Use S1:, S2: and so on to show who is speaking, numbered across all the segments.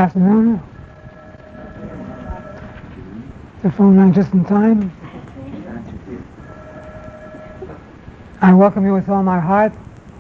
S1: Afternoon. The phone rang just in time. I welcome you with all my heart.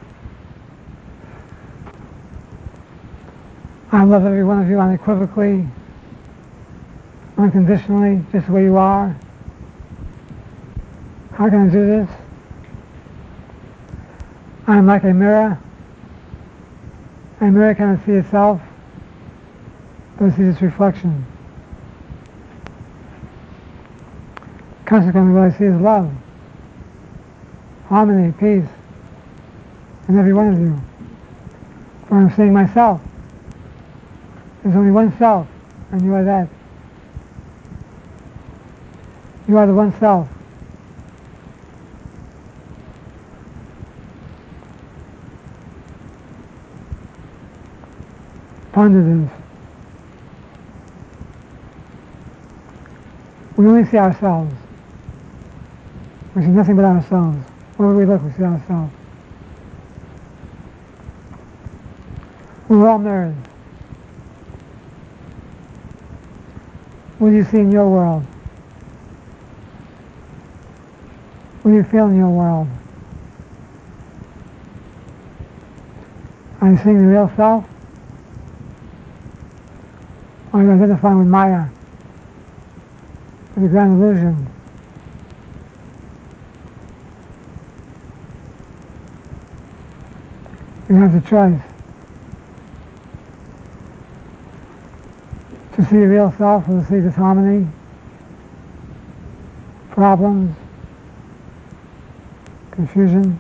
S1: I love every one of you unequivocally, unconditionally, just the way you are. How can I do this? I am like a mirror. A mirror cannot see itself, but it sees its reflection. Consequently, what I see is love, harmony, peace, in every one of you. For I'm seeing myself. There's only one self, and you are that. You are the one self. Ponder this. We only see ourselves. We see nothing but ourselves. Wherever we look, we see ourselves. We're all mirrors. What do you see in your world? What do you feel in your world? Are you seeing the real self? Or are you identifying with Maya? With the grand illusion? You have the choice to see the real self or to see disharmony, problems, confusion.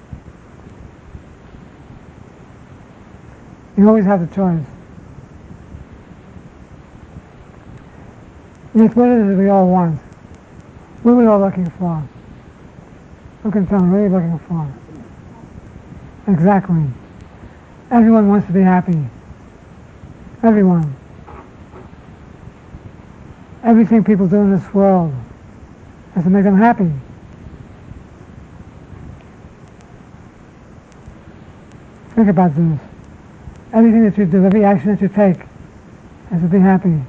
S1: You always have the choice. Yes, what is it we all want? What are we all looking for? Who can tell me? What are you looking for? Exactly. Everyone wants to be happy. Everyone. Everything people do in this world is to make them happy. Think about this. Everything that you do, every action that you take is to be happy.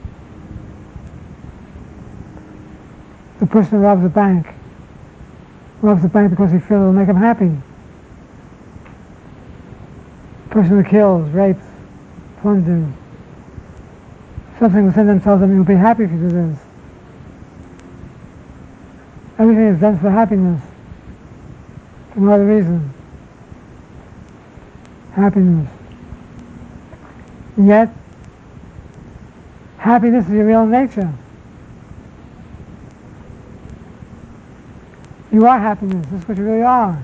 S1: The person who robs a bank because he feels it will make him happy. The person who kills, rapes, plunders, something within them tells them you'll be happy if you do this. Everything is done for happiness, for no other reason. Happiness. Yet, happiness is your real nature. You are happiness. This is what you really are.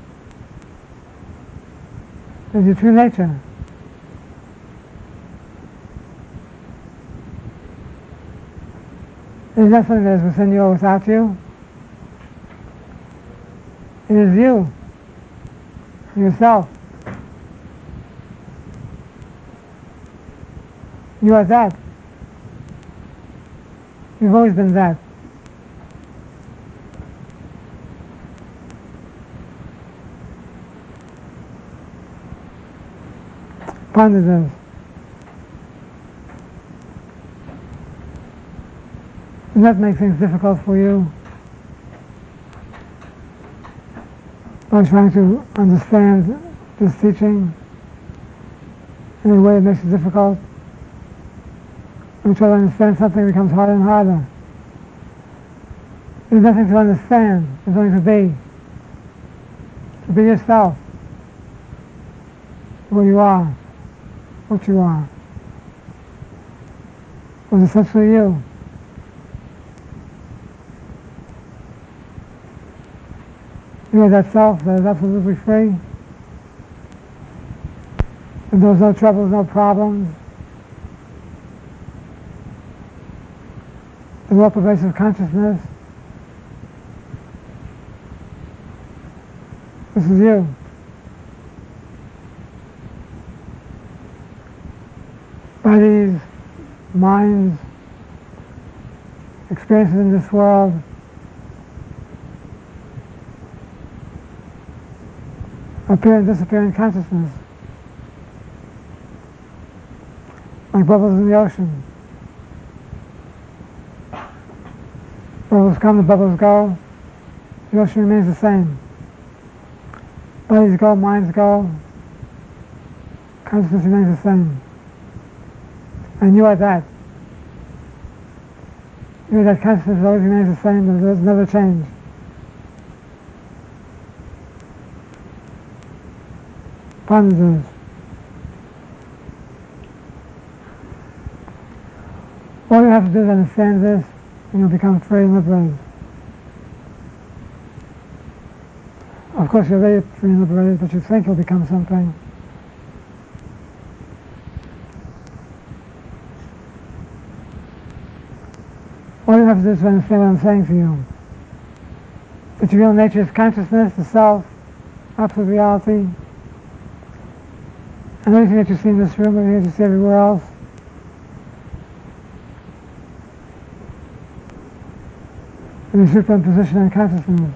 S1: It's your true nature. It is not something that is within you or without you. It is you, yourself. You are that. You've always been that. Ponder this. Does that make things difficult for you? By trying to understand this teaching in a way that makes it difficult? When you try to understand something, it becomes harder and harder. There's nothing to understand. There's only to be. To be yourself. Who you are. What you are. Was essentially you. You are that self that is absolutely free. And there's no troubles, no problems. The more pervasive consciousness. This is you. Bodies, minds, experiences in this world appear and disappear in consciousness. like bubbles in the ocean. Bubbles come, the bubbles go. The ocean remains the same. Bodies go, minds go. Consciousness remains the same. And you are that. You are that consciousness always remains the same, there's never change. Bondages. All you have to do is understand this, and you'll become free and liberated. Of course, you're already free and liberated, but you think you'll become something. All you have to do is understand what I'm saying to you. That your real nature is consciousness, the self, absolute reality. And everything that you see in this room, everything that you see everywhere else, is a superimposition on consciousness.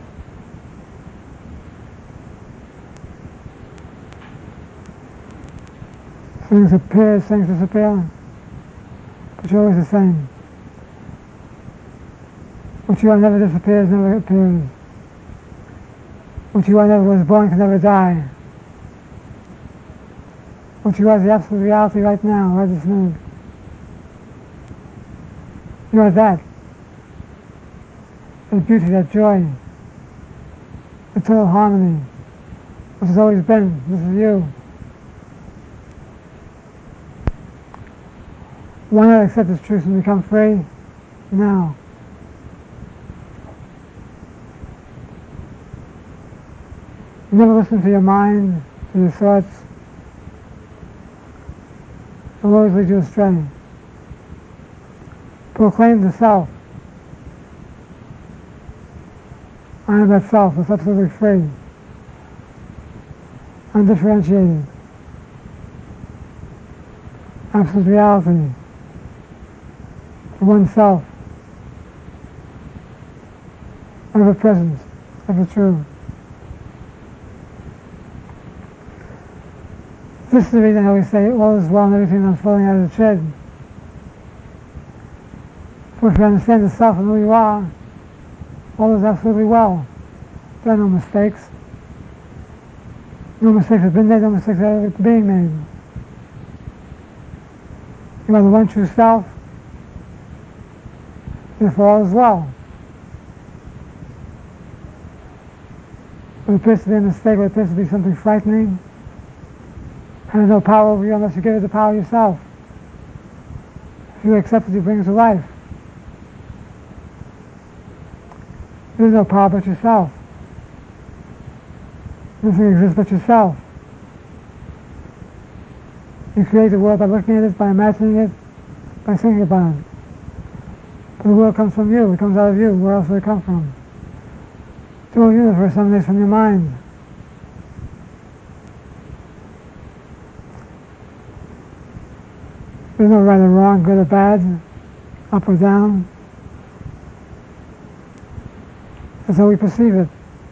S1: Things appear, things disappear, but you're always the same. What you are never disappears, never appears. What you are never was born can never die. What you are is the absolute reality right now, right this minute. You are that. That beauty, that joy, the total harmony, which has always been. This is you. Why not accept this truth and become free now? Never listen to your mind, to your thoughts. They'll always lead you astray. Proclaim the self. I am that self that's absolutely free, undifferentiated, absolute reality, the one self, ever present, ever true. This is the reason I always say all is well and everything unfolding as it should. For if you understand the self and who you are, all is absolutely well. There are no mistakes. No mistakes have been made, no mistakes are being made. You are the one true self, therefore all is well. What appears to be a mistake, what appears to be something frightening, has no power over you unless you give it the power yourself. If you accept it, you bring it to life. There is no power but yourself. Nothing exists but yourself. You create the world by looking at it, by imagining it, by thinking about it. But the world comes from you, it comes out of you. Where else would it come from? The whole universe emanates from your mind. There's no right or wrong, good or bad, up or down. That's how we perceive it.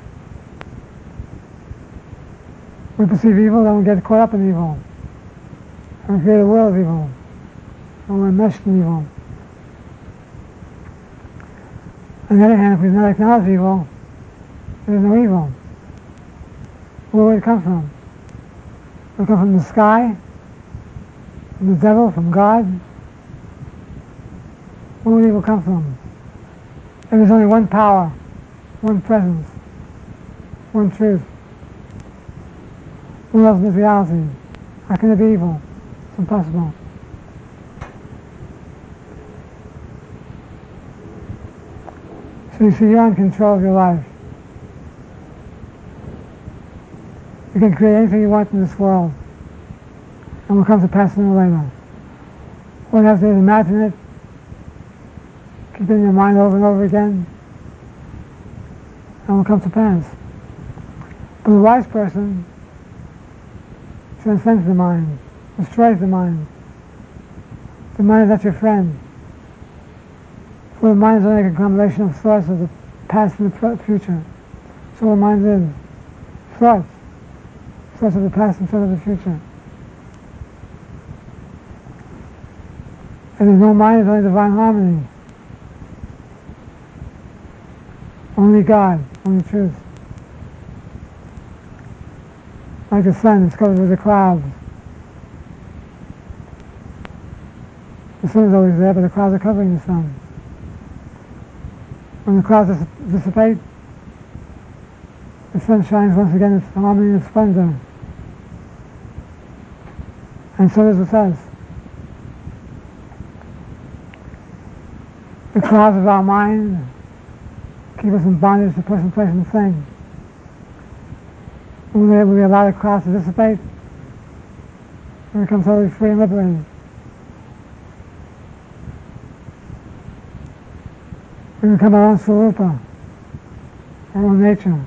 S1: We perceive evil, then we get caught up in evil. And we create a world of evil. And we're enmeshed in evil. On the other hand, if we do not acknowledge evil, there is no evil. Where would it come from? Would it come from the sky? From the devil? From God? Where would evil come from? There is only one power, one presence, one truth. One ultimate reality. How can it be evil? It's impossible. So you see, you're in control of your life. You can create anything you want in this world, and will come to pass sooner or later. All you have to do is imagine it, keep it in your mind over and over again, and will come to pass. But the wise person transcends the mind, destroys the mind. The mind is not your friend. For the mind is only a combination of thoughts of the past and the future. So the mind is thoughts. Thoughts of the past and thoughts of the future. And there's no mind, there's only divine harmony. Only God, only truth. Like the sun, it's covered with the clouds. The sun is always there, but the clouds are covering the sun. When the clouds dissipate, the sun shines once again its harmony and splendor. And so is with us. The clouds of our mind keep us in bondage to person, place, and thing. When we allow the clouds to dissipate, we become totally free and liberated. We become our own swarupa, our own nature.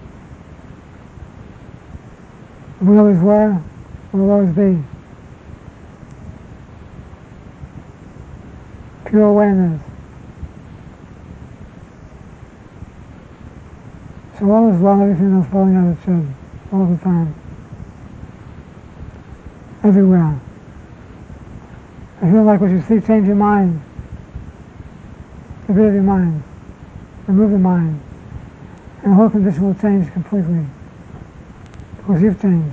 S1: We always were, we will always be. Pure awareness. So all is well, everything is falling as it should, all the time. Everywhere. If you don't like what you see, change your mind. Get rid of your mind. Remove the mind. And the whole condition will change completely. Because you've changed.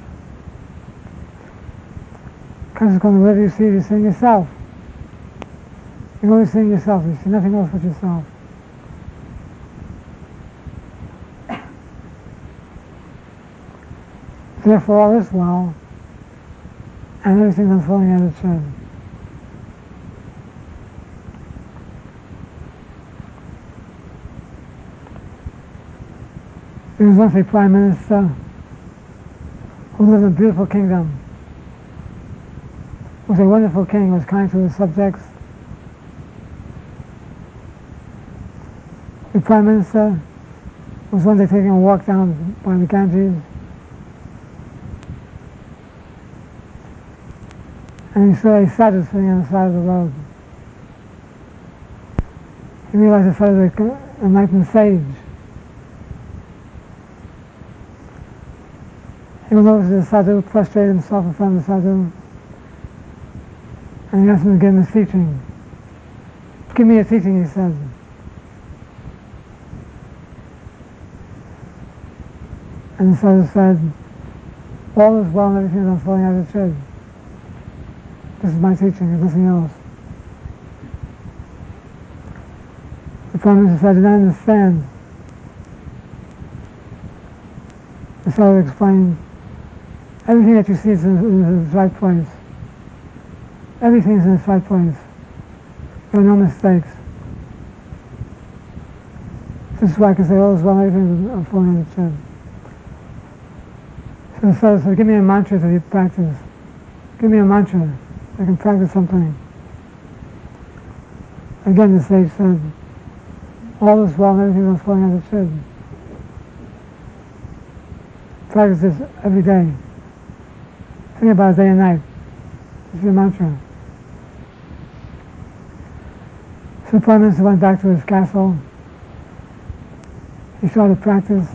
S1: Consequently, whatever you see, you're seeing yourself. You're always seeing yourself. You see nothing else but yourself. Therefore, all is well, and everything's unfolding as it should. There was once a prime minister who lived in a beautiful kingdom. Was a wonderful king, was kind to his subjects. The prime minister was one day taking a walk down by the Ganges, and he saw a sadhu sitting on the side of the road. He realized the sadhu was an enlightened sage. He went over to the sadhu, prostrated himself in front of the sadhu, and he asked him to give him his teaching. Give me a teaching, he said. And the sadhu said, all is well and everything is unfolding as it should. This is my teaching, there's nothing else. The prime minister said, I didn't understand. The sadhu explained, everything that you see is in its right place. Everything is in its right place. There are no mistakes. This is why I can say all is well, everything is unfolding as it should. So the sadhu said, give me a mantra that you practice. Give me a mantra. I can practice something. Again the sage said, all is well and everything is unfolding as it should. Practice this every day. Think about it day and night. This is your mantra. So the prime minister went back to his castle. He started practice.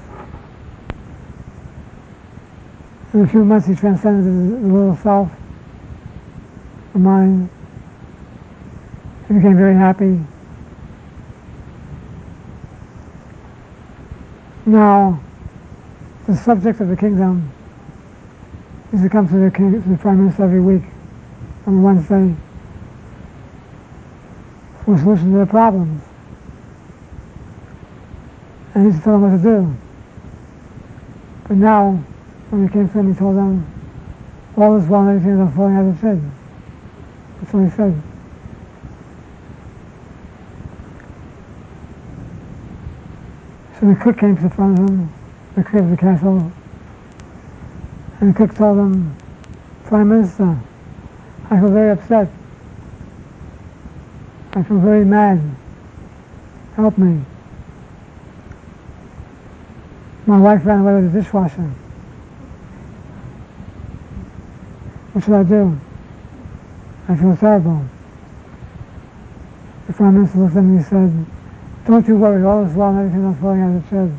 S1: In a few months he transcended the little self, the mind. He became very happy. Now, the subject of the kingdom is to come to the prime minister every week on Wednesday for a solution to their problems. And he used to tell them what to do. But now, when he came to him, he told them, all is well and everything is unfolding as it should. That's what he said. So the cook came to the front of him, the cook of the castle, and the cook told him, Prime Minister, I feel very upset. I feel very mad. Help me. My wife ran away with the dishwasher. What should I do? I feel terrible. The Prime Minister looked at me and he said, don't you worry, all is well and everything is unfolding as it should.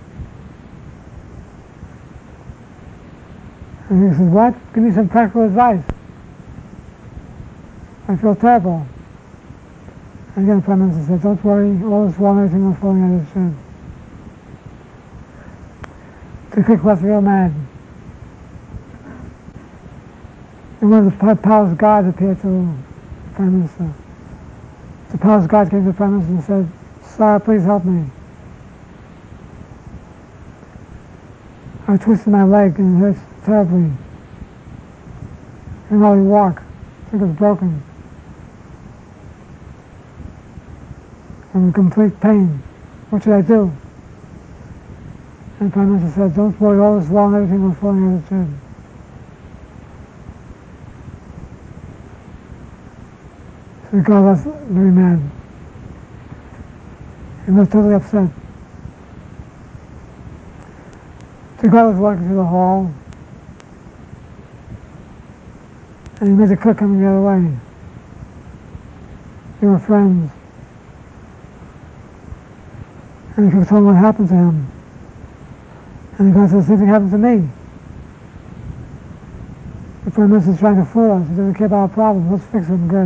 S1: And he said, what? Give me some practical advice. I feel terrible. And again the Prime Minister said, don't worry, all is well, everything was falling as it should. The cook was real mad. And one of the palace guards appeared to the Prime Minister. The palace guard came to the Prime Minister and said, Sir, please help me. I twisted my leg and it hurts terribly. I can hardly walk. I think it's broken. I'm in complete pain. What should I do? And the Prime Minister said, don't worry, all is well and everything will fall as it should. So the guard was very mad. He was totally upset. The guy was walking through the hall, and he met the cook coming the other way. They were friends. And the cook told him what happened to him. And the guy said, the same thing happened to me. The Prime Minister's trying to fool us. He doesn't care about our problems. Let's fix them good.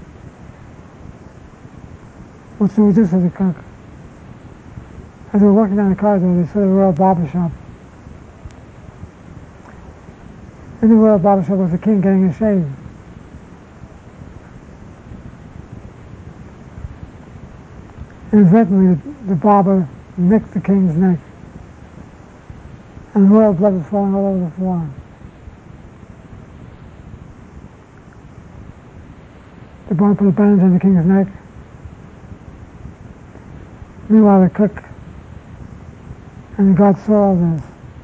S1: What should we do, said the cook. As they were walking down the corridor, they saw the royal barber shop. In the royal barber shop was the king getting a shave. Inadvertently, the barber nicked the king's neck, and royal blood was falling all over the floor. The barber put a bandage on the king's neck. Meanwhile, the cook and the guard saw all this.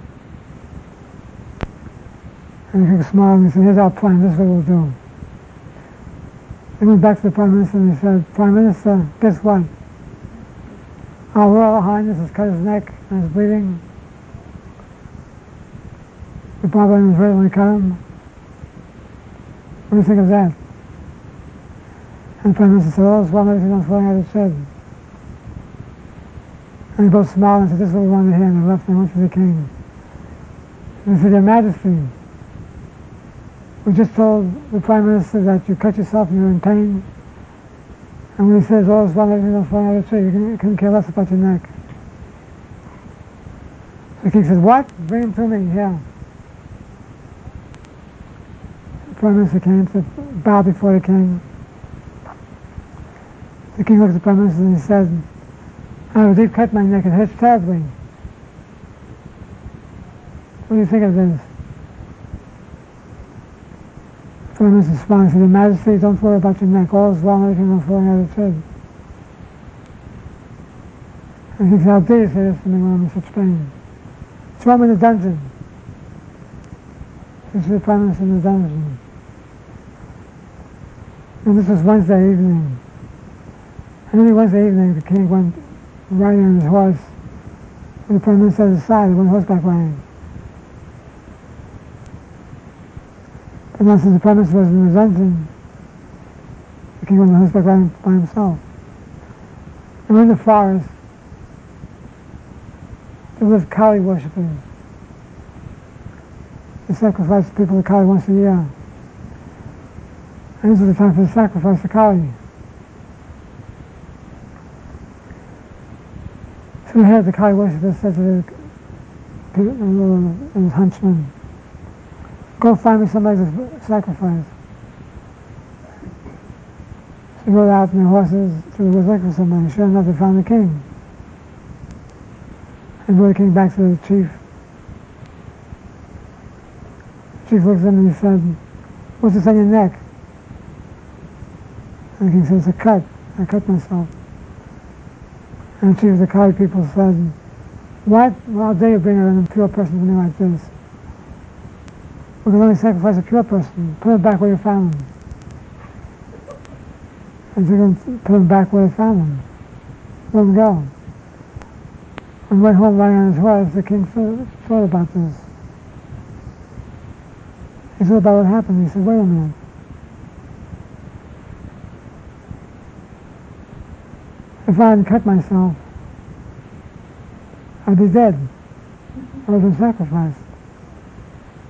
S1: And the cook smiled and he said, here's our plan, this is what we'll do. They went back to the Prime Minister and he said, Prime Minister, guess what? Our Royal Highness has cut his neck and is bleeding. The barber inadvertently cut him. What do you think of that? And the Prime Minister said, oh, it's well, everything was falling as it should. And they both smiled and said, this is what we wanted to hear, and they left and went to the king. And they said, Your Majesty, we just told the Prime Minister that you cut yourself and you're in pain. And when he says, oh, it's well, everything was falling out of the tree, you couldn't care less about your neck. So the king says, what? Bring him to me, here. The Prime Minister came to bow before the king. The king looked at the Prime Minister and he said, they've cut my neck, it hurts terribly. What do you think of this? The Prime Minister smiled and said, Your Majesty, don't worry about your neck, all is well and everything is falling as it should. And he said, how dare you say this to me when I'm in such pain? Throw him in the dungeon. This is the Prime Minister in the dungeon. And this was Wednesday evening. And every Wednesday evening the king went riding on his horse with the Prime Minister at his side. He went horseback riding. But now since the Prime Minister was in the dungeon, the king went on horseback riding by himself. And in the forest, there lived Kali worshippers. They sacrifice people to Kali once a year. And this was the time for the sacrifice to Kali. So the head of the Kali worshippers said to his huntsman, go find me somebody to sacrifice. So they rode out on their horses to the woods looking for somebody. Sure enough, they found the king. And brought the king back to the chief. The chief looks at him and he said, what's this on your neck? And the king said, it's a cut. I cut myself. And the chief of the Kali people said, what? Well, how dare you bring an impure person to me like this? We can only sacrifice a pure person. Put him back where you found him. And they're going to put him back where they found him. Let him go. On the way home riding on his horse, the king thought about this. He thought about what happened. He said, wait a minute. If I hadn't cut myself, I'd be dead. I would have been sacrificed.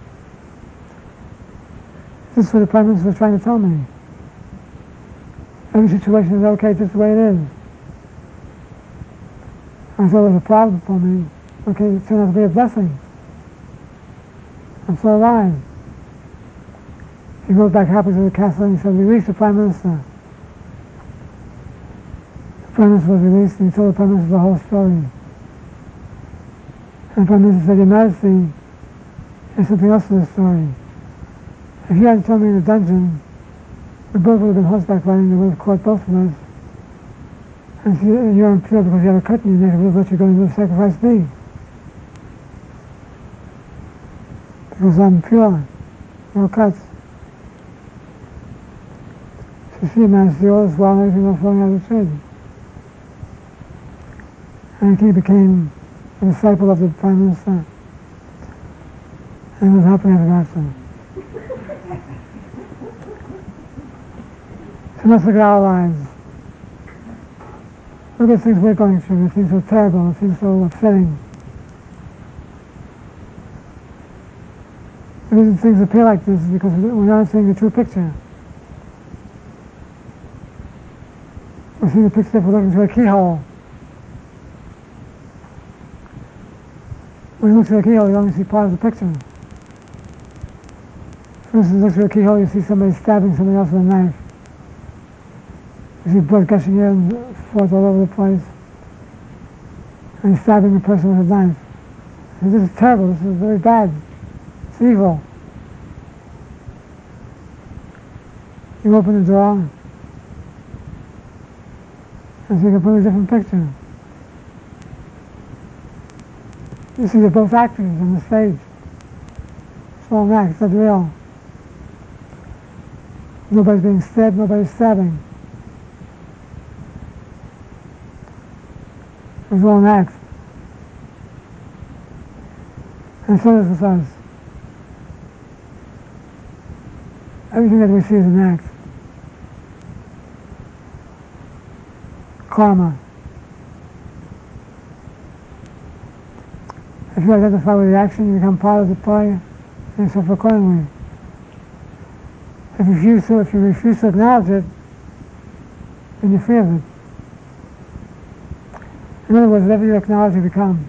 S1: This is what the Prime Minister was trying to tell me. Every situation is okay just the way it is. I thought it was a problem for me. Okay, it turned out to be a blessing. I'm still alive. He goes back happy to the castle and he said, release the Prime Minister. The Prime Minister was released and he told the Prime Minister the whole story. And the Prime Minister said, Your Majesty, there's something else to the story. If you hadn't told me in the dungeon, we both would have been horseback riding, they would have caught both of us. And so you're impure because you have a cut in your neck, we would have let you go and sacrifice me. Because I'm pure, no cuts. So see, Majesty, all is well and everything was falling out of the tree. And he became a disciple of the Prime Minister and was happy ever after. So let's look at our lives. Look at things we're going through. It seems so terrible. It seems so upsetting. The reason things appear like this is because we're not seeing the true picture. We're seeing the picture if we're looking through a keyhole. When you look through a keyhole, you only see part of the picture. For instance, look through a keyhole, you see somebody stabbing somebody else with a knife. You see blood gushing here and forth all over the place. And he's stabbing a person with a knife. And this is terrible, this is very bad. It's evil. You open the drawer, and see a completely different picture. You see they're both actors on the stage. It's all an act, it's not real. Nobody's being stabbed, nobody's stabbing. It's all an act. And so is with us. Everything that we see is an act. Karma. If you identify with the action, you become part of the play, and you suffer accordingly. If you refuse to acknowledge it, then you're free of it. In other words, whatever you acknowledge, you become.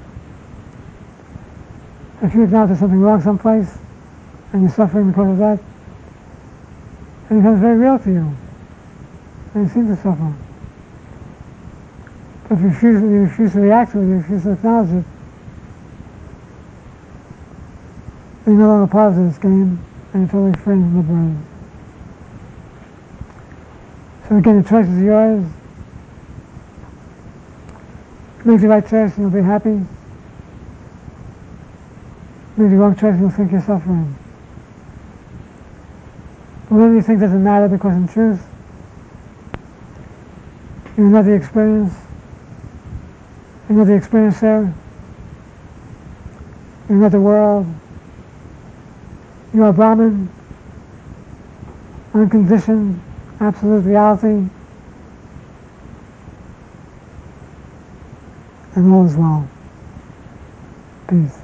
S1: If you acknowledge there's something wrong someplace, and you're suffering because of that, it becomes very real to you, and you seem to suffer. But if you refuse to react to it, you refuse to acknowledge it, you're no longer part of this game, and you're totally free and liberated. So again, the choice is yours. Make the right choice and you'll be happy. Make the wrong choice and you'll think you're suffering. Whatever you think doesn't matter, because in truth, you're not the experience. You're not the experiencer. You're not the world. You are Brahman, unconditioned, absolute reality, and all is well. Peace.